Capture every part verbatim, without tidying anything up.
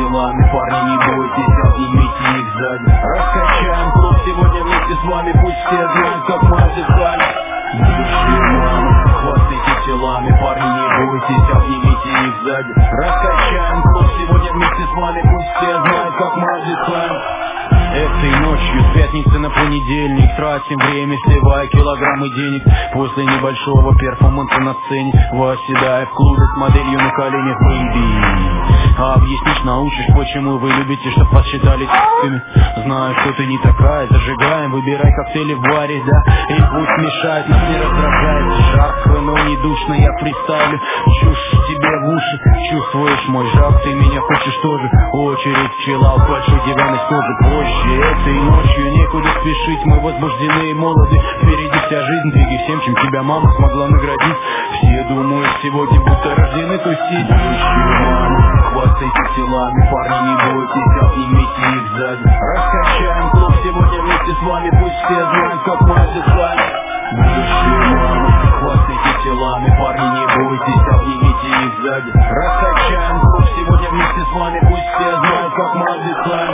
телами, парни, не бойтесь, обнимите их сзади. Раскачаем клуб сегодня вместе с вами, пусть все знают, как мы отдыхаем. Будущие мамы, хвастайте телами, парни, не бойтесь, обнимите их сзади. Раскачаем клуб сегодня вместе с вами, пусть все знают, как мы отдыхаем. Этой ночью с пятницы на понедельник тратим время, сливая килограммы денег. После небольшого перформанса на сцене восседая в клубе с моделью на коленях, бэйби. А объяснишь, научишь, почему вы любите, чтоб посчитали с***ками. Знаю, что ты не такая, зажигаем, выбирай коктейли в баре, да. И пусть мешает, нас не раздражает. Жарко, но не душно, я фристайлю чушь тебе в уши. Чувствуешь мой жар, ты меня хочешь тоже. Очередь пчела, большой диван из кожи. Позже этой ночью некуда спешить, мы возбуждены и молоды. Впереди вся жизнь, двигай всем, чем тебя мама смогла наградить. Все думают сегодня, будто рождены тусить. Хвастайте телами, парни, не бойтесь, обнимите их сзади. Раскачаем клуб сегодня вместе с вами, пусть все знают, как мы отдыхаем. Будущие мамы, хвастайте телами, парни, не бойтесь, обнимите их сзади. Раскачаем клуб сегодня вместе с вами, пусть все знают, как мы отдыхаем.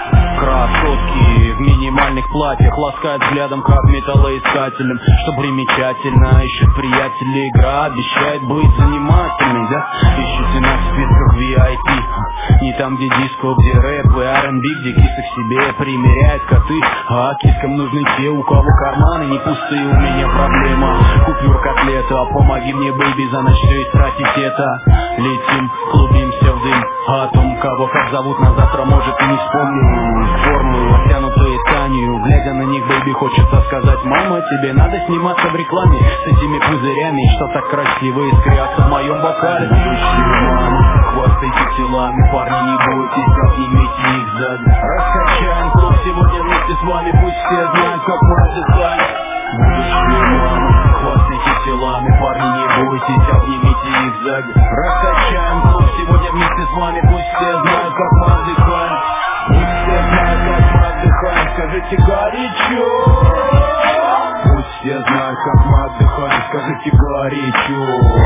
Красотки в минимальных платьях ласкают взглядом, как металлоискателем. Что примечательно, ищет приятели, игра обещает быть занимательной, да? Ищите нас в списках ви ай пи, не там, где диско, где рэп и ар энд би, где кисы к себе примеряют коты. А кискам нужны те, у кого карманы не пустые. У меня проблема, купюр котлета. Помоги мне, бэйби, за ночь все истратить это. Летим, клубимся в дым, о том, кого как зовут на завтра, может и не вспомню. Формулы, обтянутые тканью, глядя на них, бэйби, хочется сказать: мама, тебе надо сниматься в рекламе с этими пузырями, что так красиво искрятся в моем бокале. Хвастайте телами, парни, не бойтесь, обнимите их сзади. Раскачаем клуб сегодня вместе с вами, пусть все знают, как мы отдыхаем. Будущие мамы, хвастайте телами, парни, не бойтесь, обнимите их сзади. Раскачаем клуб сегодня вместе с вами, пусть все знают, как мы отдыхаем. Пусть все знают, как мы отдыхаем, скажите горячо. Пусть все знают, как мы отдыхаем, скажите горячо.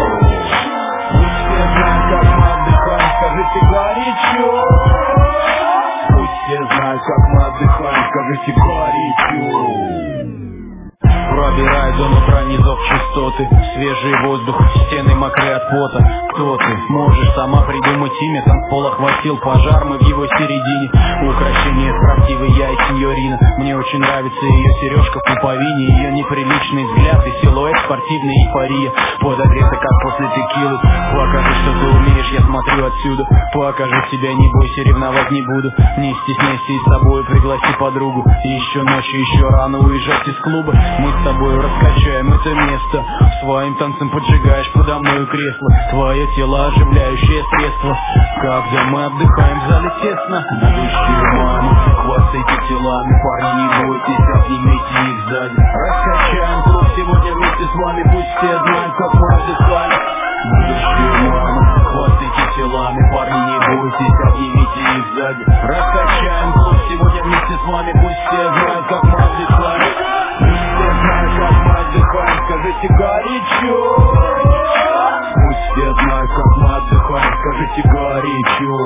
Пусть все знают, как мы отдыхаем, скажите горячо. Пусть все знают, как мы отдыхаем, скажите горячо. Пробирает до нутра низов частоты, свежий воздух, стены мокрые от пота. Кто ты? Можешь сама придумать имя, танцпол охватил пожар, мы в его середине. Украшение строптивой я и сеньорина. Мне очень нравится ее сережка в пуповине, ее неприличный взгляд и силуэт, спортивная эйфория, подогрета, как после текилы. Покажи, что ты умеешь, я смотрю отсюда. Покажи себя, не бойся, ревновать не буду. Не стесняйся и с собой пригласи подругу. Еще ночью, еще рано уезжать из клуба. Мы с тобой раскачаем это место, своим танцем поджигаешь подо мною кресло. Твое тело оживляющее средство, когда мы отдыхаем в зале тесно. Будущие мамы, хвастайте телами, парни, не бойтесь, обнимите их сзади. Раскачаем клуб сегодня вместе с вами, пусть все знают, как мы отдыхаем. Будущие мамы, хвастайте телами, парни, не бойтесь, обнимите их сзади. Раскачаем клуб сегодня вместе с вами, пусть все знают, как мы отдыхаем. Пусть все знают, как мы отдыхаем, скажите горячо. Пусть все знают, как мы отдыхаем, скажите горячо.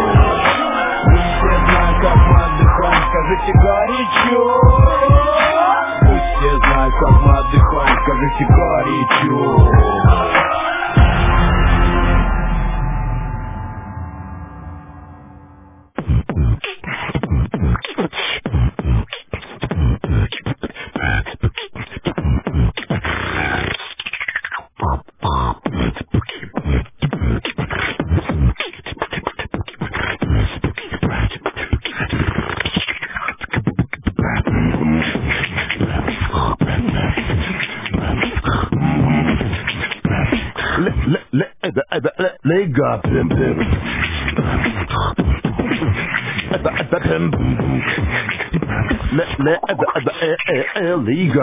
Пусть все знают, как мы отдыхаем, скажите горячо. Пусть все знают, как мы отдыхаем, скажите горячо. Liga pim pim. Liga.